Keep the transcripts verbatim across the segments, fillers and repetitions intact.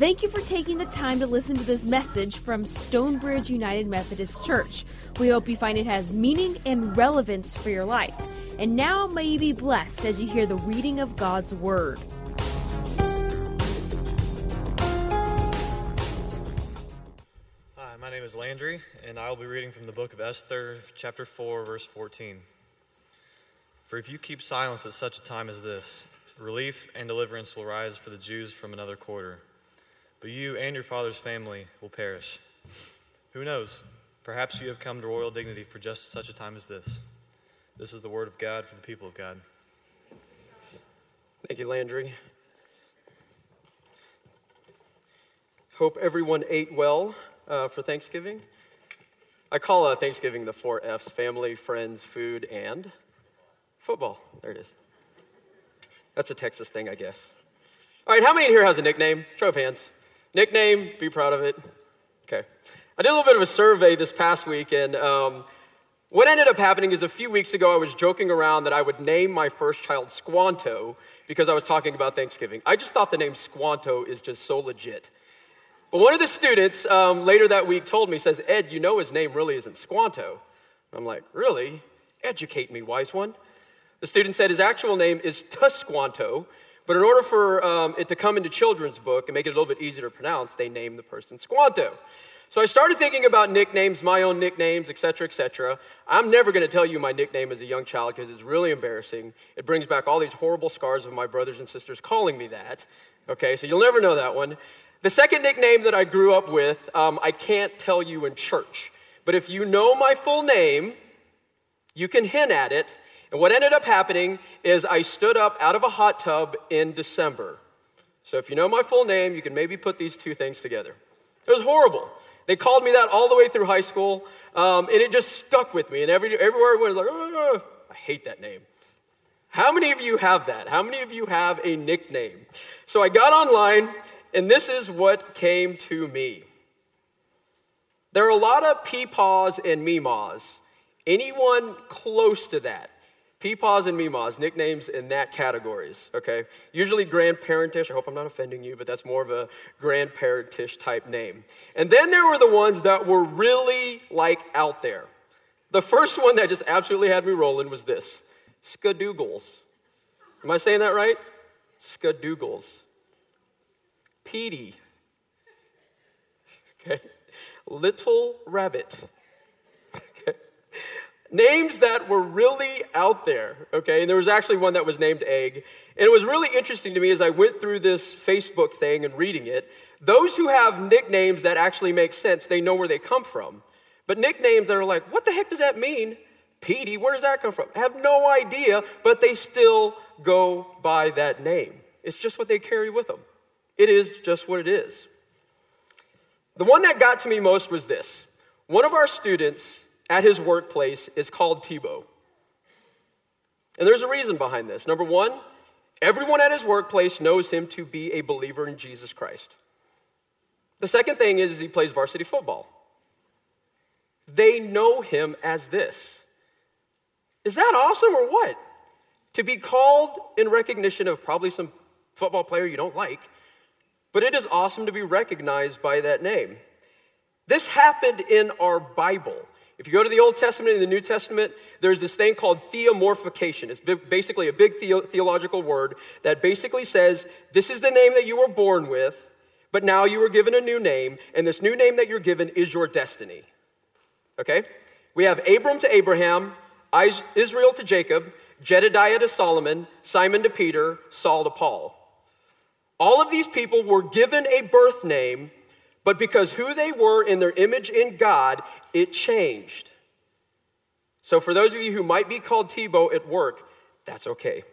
Thank you for taking the time to listen to this message from Stonebridge United Methodist Church. We hope you find it has meaning and relevance for your life. And now may you be blessed as you hear the reading of God's Word. Hi, my name is Landry, and I will be reading from the book of Esther, chapter four, verse fourteen. For if you keep silence at such a time as this, relief and deliverance will rise for the Jews from another quarter. But you and your father's family will perish. Who knows? Perhaps you have come to royal dignity for just such a time as this. This is the word of God for the people of God. Thank you, Landry. Hope everyone ate well uh, for Thanksgiving. I call uh, Thanksgiving the four F's: family, friends, food, and football. There it is. That's a Texas thing, I guess. All right, how many in here has a nickname? Show of hands. Nickname, be proud of it. Okay. I did a little bit of a survey this past week, and um, what ended up happening is a few weeks ago I was joking around that I would name my first child Squanto because I was talking about Thanksgiving. I just thought the name Squanto is just so legit. But one of the students um, later that week told me, says, Ed, you know his name really isn't Squanto. I'm like, really? Educate me, wise one. The student said his actual name is Tusquanto, but in order for um, it to come into children's book and make it a little bit easier to pronounce, they named the person Squanto. So I started thinking about nicknames, my own nicknames, et cetera, et cetera. I'm never going to tell you my nickname as a young child because it's really embarrassing. It brings back all these horrible scars of my brothers and sisters calling me that. Okay, so you'll never know that one. The second nickname that I grew up with, um, I can't tell you in church. But if you know my full name, you can hint at it. And what ended up happening is I stood up out of a hot tub in December. So if you know my full name, you can maybe put these two things together. It was horrible. They called me that all the way through high school, um, and it just stuck with me. And every, everywhere I went, I was like, oh, I hate that name. How many of you have that? How many of you have a nickname? So I got online, and this is what came to me. There are a lot of Peepaws and Meemaws. Anyone close to that? Peepaws and Meemaws, nicknames in that categories, okay? Usually grandparentish. I hope I'm not offending you, but that's more of a grandparentish type name. And then there were the ones that were really, like, out there. The first one that just absolutely had me rolling was this, Skadoogles. Am I saying that right? Skadoogles. Petey. Okay. Little Rabbit. Names that were really out there, okay? And there was actually one that was named Egg. And it was really interesting to me as I went through this Facebook thing and reading it. Those who have nicknames that actually make sense, they know where they come from. But nicknames that are like, what the heck does that mean? Petey, where does that come from? I have no idea, but they still go by that name. It's just what they carry with them. It is just what it is. The one that got to me most was this. One of our students at his workplace is called Tebow. And there's a reason behind this. Number one, everyone at his workplace knows him to be a believer in Jesus Christ. The second thing is he plays varsity football. They know him as this. Is that awesome or what? To be called in recognition of probably some football player you don't like, but it is awesome to be recognized by that name. This happened in our Bible. If you go to the Old Testament and the New Testament, there's this thing called theomorphication. It's basically a big the- theological word that basically says, this is the name that you were born with, but now you were given a new name, and this new name that you're given is your destiny. Okay? We have Abram to Abraham, Israel to Jacob, Jedediah to Solomon, Simon to Peter, Saul to Paul. All of these people were given a birth name, but because who they were in their image in God, it changed. So for those of you who might be called Tebow at work, that's okay.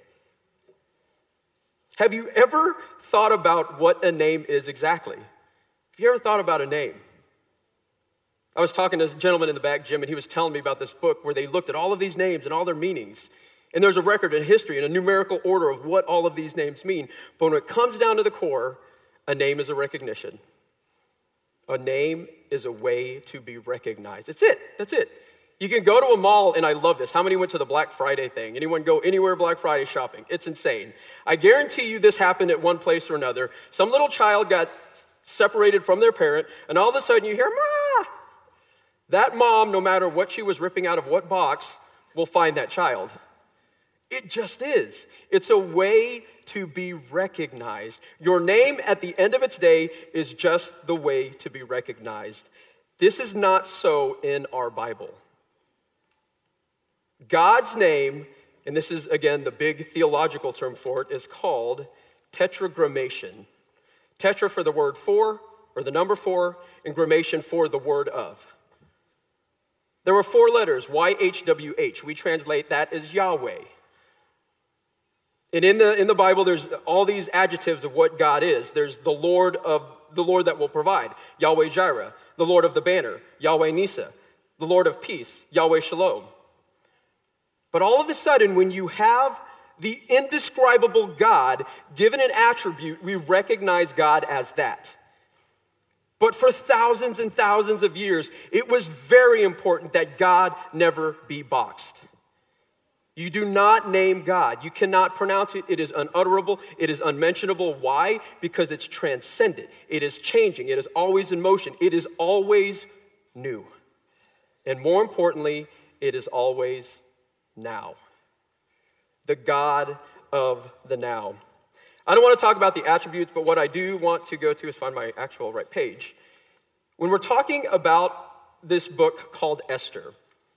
Have you ever thought about what a name is exactly? Have you ever thought about a name? I was talking to a gentleman in the back, Jim, and he was telling me about this book where they looked at all of these names and all their meanings. And there's a record in history and a numerical order of what all of these names mean. But when it comes down to the core, a name is a recognition. A name is a way to be recognized. That's it. That's it. You can go to a mall, and I love this. How many went to the Black Friday thing? Anyone go anywhere Black Friday shopping? It's insane. I guarantee you this happened at one place or another. Some little child got separated from their parent, and all of a sudden you hear, Ma! That mom, no matter what she was ripping out of what box, will find that child. It just is. It's a way to be recognized. Your name at the end of its day is just the way to be recognized. This is not so in our Bible. God's name, and this is, again, the big theological term for it, is called tetragrammation. Tetra for the word for, or the number four, and grammation for the word of. There were four letters, Y H W H. We translate that as Yahweh. And in the in the Bible, there's all these adjectives of what God is. There's the Lord of the Lord that will provide, Yahweh Jireh, the Lord of the banner, Yahweh Nisa, the Lord of peace, Yahweh Shalom. But all of a sudden, when you have the indescribable God given an attribute, we recognize God as that. But for thousands and thousands of years, it was very important that God never be boxed. You do not name God. You cannot pronounce it. It is unutterable. It is unmentionable. Why? Because it's transcendent. It is changing. It is always in motion. It is always new. And more importantly, it is always now. The God of the now. I don't want to talk about the attributes, but what I do want to go to is find my actual right page. When we're talking about this book called Esther,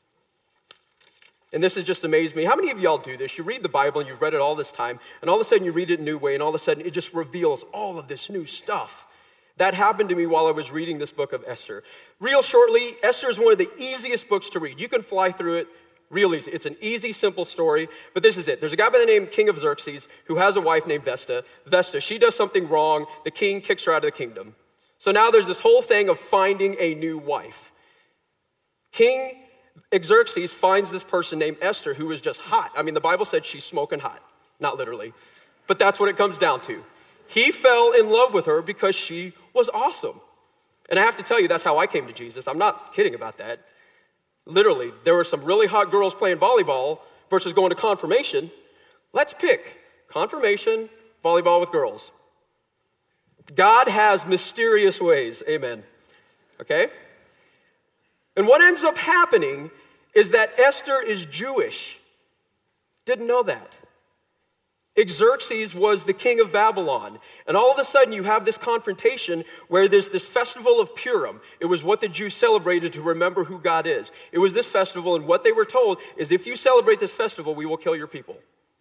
and this has just amazed me. How many of y'all do this? You read the Bible and you've read it all this time, and all of a sudden you read it a new way, and all of a sudden it just reveals all of this new stuff. That happened to me while I was reading this book of Esther. Real shortly, Esther is one of the easiest books to read. You can fly through it real easy. It's an easy, simple story, but this is it. There's a guy by the name King of Xerxes who has a wife named Vesta. Vesta, she does something wrong. The king kicks her out of the kingdom. So now there's this whole thing of finding a new wife. King Xerxes finds this person named Esther who is just hot. I mean, the Bible said she's smoking hot. Not literally, but that's what it comes down to. He fell in love with her because she was awesome. And I have to tell you, that's how I came to Jesus. I'm not kidding about that. Literally, there were some really hot girls playing volleyball versus going to confirmation. Let's pick confirmation, volleyball with girls. God has mysterious ways, amen. Okay? And what ends up happening is that Esther is Jewish. Didn't know that. Xerxes was the king of Babylon. And all of a sudden you have this confrontation where there's this festival of Purim. It was what the Jews celebrated to remember who God is. It was this festival, and what they were told is if you celebrate this festival, we will kill your people.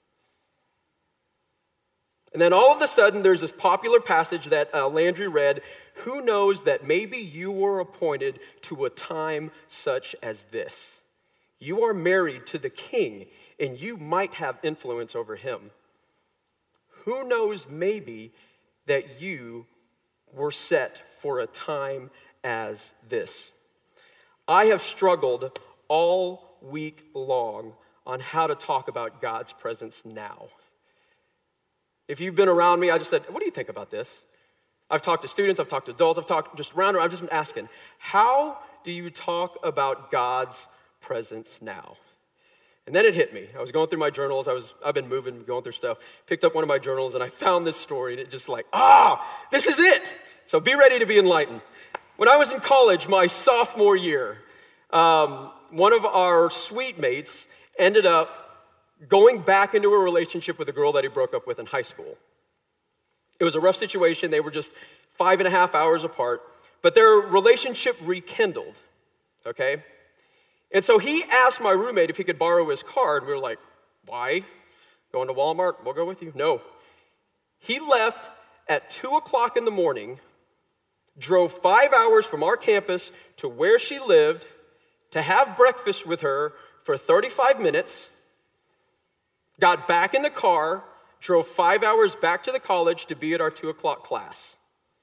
And then all of a sudden there's this popular passage that uh, Landry read. Who knows that maybe you were appointed to a time such as this? You are married to the king, and you might have influence over him. Who knows maybe that you were set for a time as this? I have struggled all week long on how to talk about God's presence now. If you've been around me, I just said, what do you think about this? I've talked to students, I've talked to adults, I've talked just around, I've just been asking, how do you talk about God's presence now? And then it hit me. I was going through my journals. I was, I've been moving, going through stuff. Picked up one of my journals, and I found this story, and it just like, ah, this is it. So be ready to be enlightened. When I was in college, my sophomore year, um, one of our suite mates ended up going back into a relationship with a girl that he broke up with in high school. It was a rough situation. They were just five and a half hours apart, but their relationship rekindled, okay? And so he asked my roommate if he could borrow his car, and we were like, why? Going to Walmart? We'll go with you. No. He left at two o'clock in the morning, drove five hours from our campus to where she lived to have breakfast with her for thirty-five minutes, got back in the car, drove five hours back to the college to be at our two o'clock class.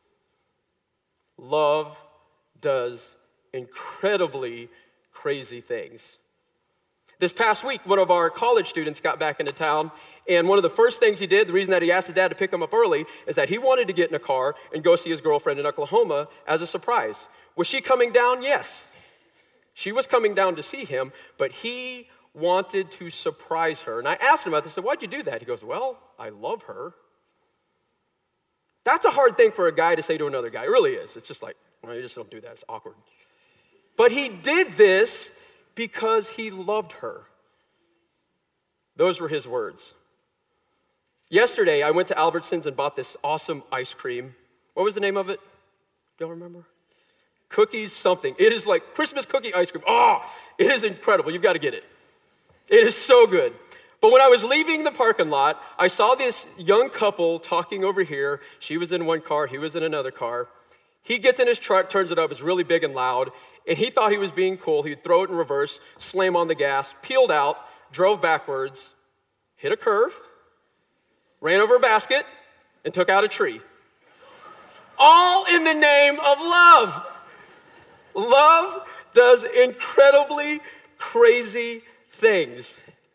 Love does incredibly crazy things. This past week, one of our college students got back into town, and one of the first things he did, the reason that he asked his dad to pick him up early, is that he wanted to get in a car and go see his girlfriend in Oklahoma as a surprise. Was she coming down? Yes. She was coming down to see him, but he wanted to surprise her. And I asked him about this. I said, why'd you do that? He goes, well, I love her. That's a hard thing for a guy to say to another guy. It really is. It's just like, well, you just don't do that. It's awkward. But he did this because he loved her. Those were his words. Yesterday, I went to Albertsons and bought this awesome ice cream. What was the name of it? Y'all remember? Cookies something. It is like Christmas cookie ice cream. Oh, it is incredible. You've got to get it. It is so good. But when I was leaving the parking lot, I saw this young couple talking over here. She was in one car. He was in another car. He gets in his truck, turns it up. It's really big and loud. And he thought he was being cool. He'd throw it in reverse, slam on the gas, peeled out, drove backwards, hit a curve, ran over a basket, and took out a tree. All in the name of love. Love does incredibly crazy things.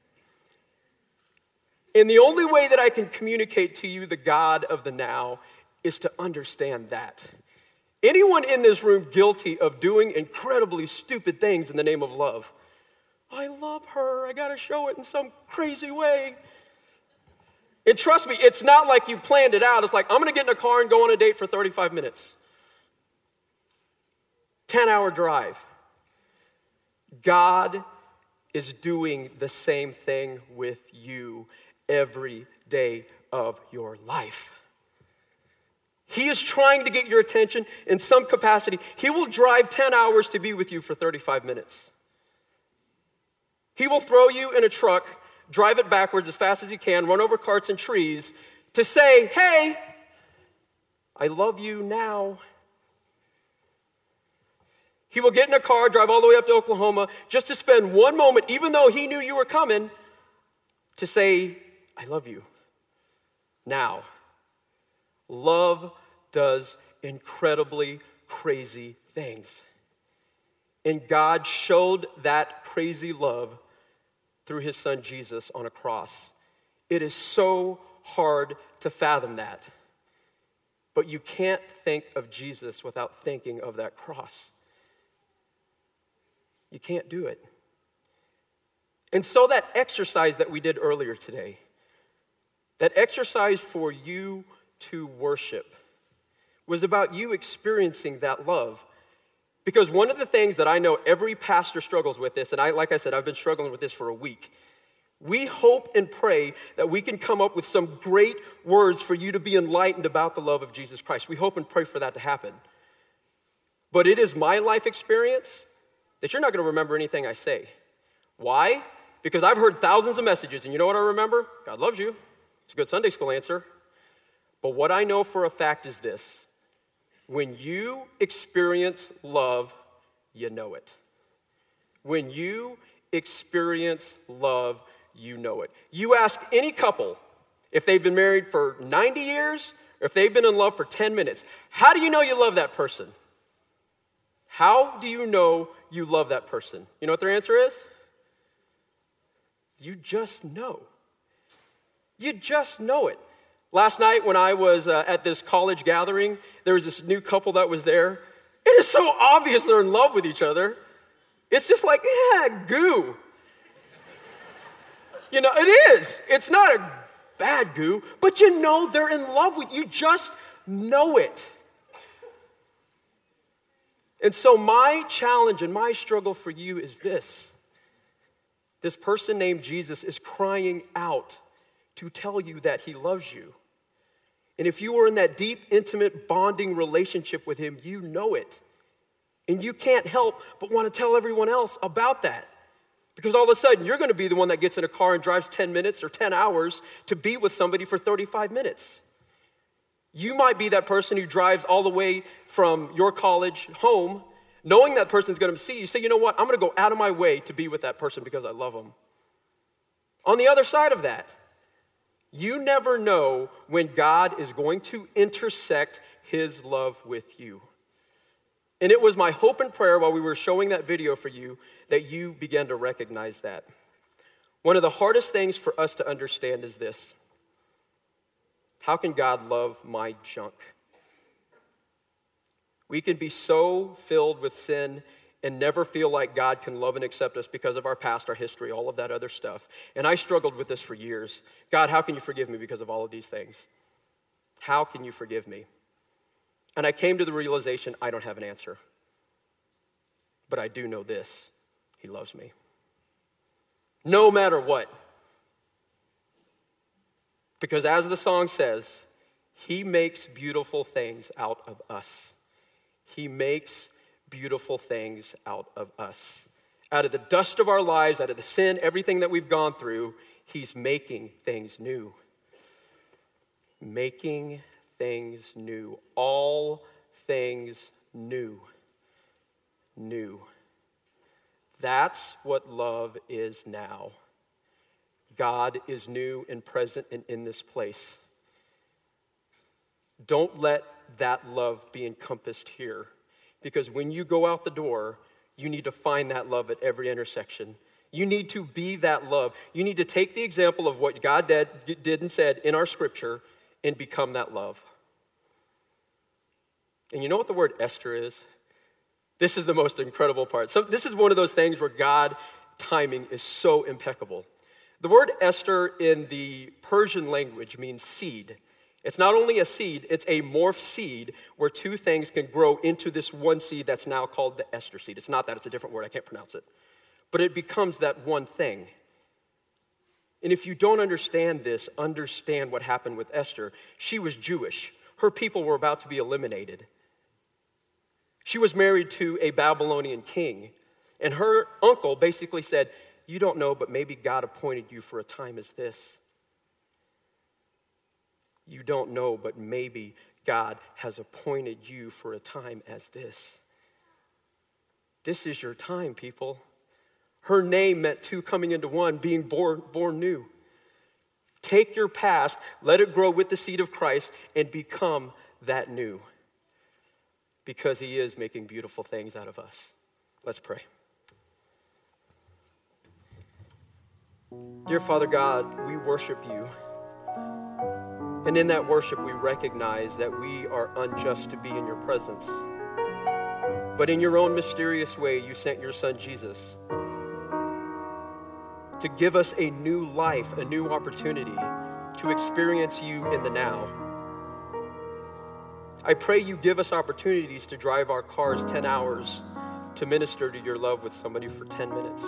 And the only way that I can communicate to you the God of the now is to understand that. Anyone in this room guilty of doing incredibly stupid things in the name of love? I love her. I got to show it in some crazy way. And trust me, it's not like you planned it out. It's like, I'm going to get in a car and go on a date for thirty-five minutes. ten-hour drive. God is doing the same thing with you every day of your life. He is trying to get your attention in some capacity. He will drive ten hours to be with you for thirty-five minutes. He will throw you in a truck, drive it backwards as fast as he can, run over carts and trees to say, hey, I love you now. He will get in a car, drive all the way up to Oklahoma just to spend one moment, even though he knew you were coming, to say, I love you now. Love does incredibly crazy things. And God showed that crazy love through his son Jesus on a cross. It is so hard to fathom that. But you can't think of Jesus without thinking of that cross. You can't do it. And so that exercise that we did earlier today, that exercise for you to worship, was about you experiencing that love. Because one of the things that I know every pastor struggles with this, and I, like I said, I've been struggling with this for a week. We hope and pray that we can come up with some great words for you to be enlightened about the love of Jesus Christ. We hope and pray for that to happen. But it is my life experience that you're not going to remember anything I say. Why? Because I've heard thousands of messages, and you know what I remember? God loves you. It's a good Sunday school answer. But what I know for a fact is this. When you experience love, you know it. When you experience love, you know it. You ask any couple if they've been married for ninety years or if they've been in love for ten minutes. How do you know you love that person? How do you know you love that person? You know what their answer is? You just know. You just know it. Last night when I was uh, at this college gathering, there was this new couple that was there. It is so obvious they're in love with each other. It's just like, yeah, goo. You know, it is. It's not a bad goo, but you know they're in love with you. You just know it. And so my challenge and my struggle for you is this. This person named Jesus is crying out to tell you that he loves you. And if you are in that deep, intimate, bonding relationship with him, you know it. And you can't help but want to tell everyone else about that. Because all of a sudden, you're going to be the one that gets in a car and drives ten minutes or ten hours to be with somebody for thirty-five minutes. You might be that person who drives all the way from your college home, knowing that person's going to see you. Say, you know what? I'm going to go out of my way to be with that person because I love them. On the other side of that, you never know when God is going to intersect his love with you. And it was my hope and prayer while we were showing that video for you that you began to recognize that. One of the hardest things for us to understand is this. How can God love my junk? We can be so filled with sin and never feel like God can love and accept us because of our past, our history, all of that other stuff. And I struggled with this for years. God, how can you forgive me because of all of these things? How can you forgive me? And I came to the realization I don't have an answer. But I do know this. He loves me. No matter what. Because as the song says, he makes beautiful things out of us. He makes beautiful things out of us. Out of the dust of our lives, out of the sin, everything that we've gone through, he's making things new. Making things new. All things new. New. That's what love is now. God is new and present and in this place. Don't let that love be encompassed here. Because when you go out the door, you need to find that love at every intersection. You need to be that love. You need to take the example of what God did, did and said in our scripture and become that love. And you know what the word Esther is? This is the most incredible part. So this is one of those things where God timing is so impeccable. The word Esther in the Persian language means seed. It's not only a seed, it's a morph seed where two things can grow into this one seed that's now called the Esther seed. It's not that, it's a different word, I can't pronounce it. But it becomes that one thing. And if you don't understand this, understand what happened with Esther. She was Jewish. Her people were about to be eliminated. She was married to a Babylonian king. And her uncle basically said, you don't know, but maybe God appointed you for a time as this. You don't know, but maybe God has appointed you for a time as this. This is your time, people. Her name meant two coming into one, being born, born new. Take your past, let it grow with the seed of Christ, and become that new. Because he is making beautiful things out of us. Let's pray. Dear Father God, we worship you. And in that worship, we recognize that we are unjust to be in your presence. But in your own mysterious way, you sent your son Jesus to give us a new life, a new opportunity to experience you in the now. I pray you give us opportunities to drive our cars ten hours to minister to your love with somebody for ten minutes.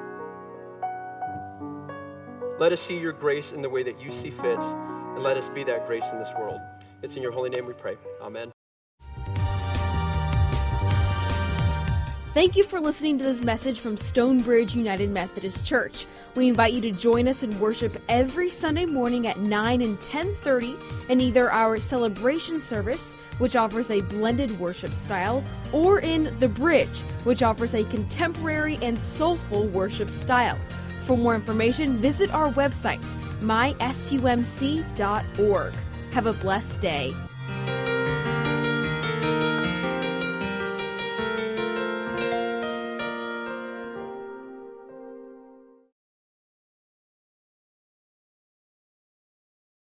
Let us see your grace in the way that you see fit, and let us be that grace in this world. It's in your holy name we pray. Amen. Thank you for listening to this message from Stonebridge United Methodist Church. We invite you to join us in worship every Sunday morning at nine and ten thirty in either our celebration service, which offers a blended worship style, or in The Bridge, which offers a contemporary and soulful worship style. For more information, visit our website, my sumc dot org. Have a blessed day.